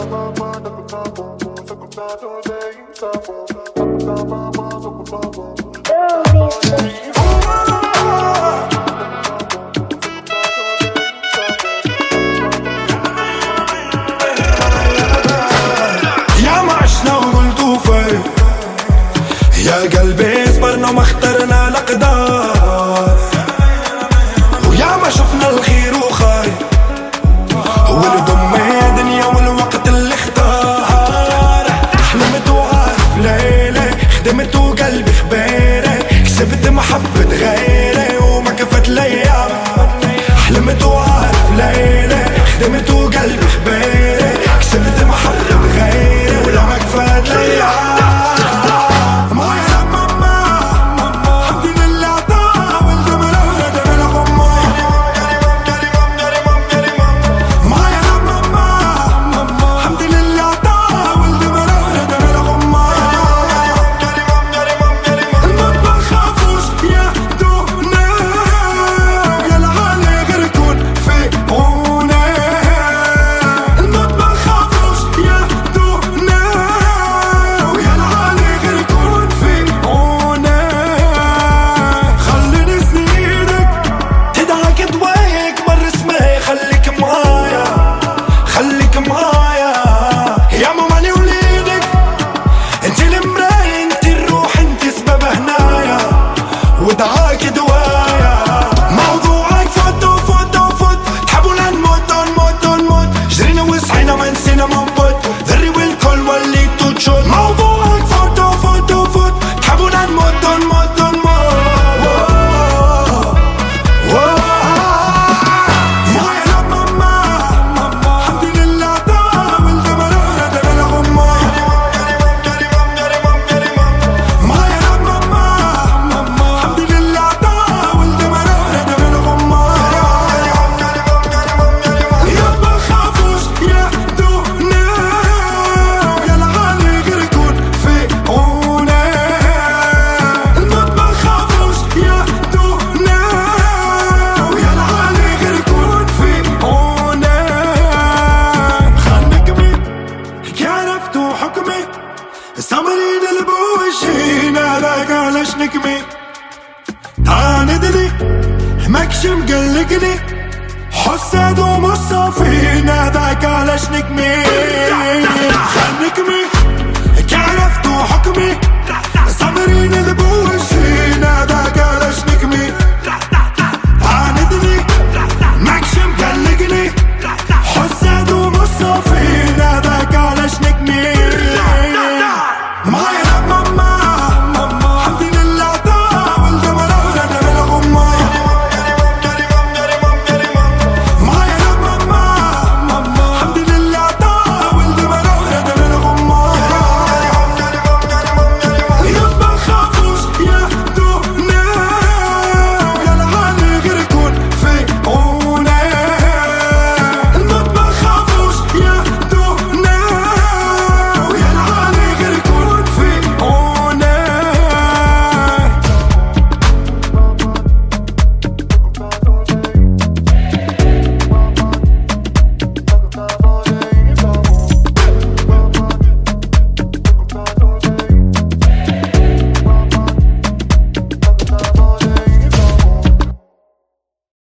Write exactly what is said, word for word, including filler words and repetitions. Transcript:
يا قلبي صبرنا وما اخترنا الأقدار، ويا ما شفنا الخير وخير والدم دنيا والوقت اللي اختار. حلمت وعارف ليلة خدمت وقلبي خبيري، كسبت محبة غيري وما كفت ليام. حلمت وعارف ليلة خدمت وقلبي خبيري، كسبت محبة غيري ولا ما كفت ليام. ودعاك دوايا موضوعك فوت وفوت وفوت، تحبونا نموت نموت نموت، جرينا وسعينا ما نسينا ما نبوت، ذري والكل وليتو تشوت. موضوعك فوت وفوت وفوت، تحبونا نموت نموت نموت. سمرين البوشين هذاك علاش نكمي تعاندني ماكش مقلقني، حساد ومصافين هذاك علاش نكمي خلنكمي كعرفت حكمي. سمرين البوشين هذاك علاش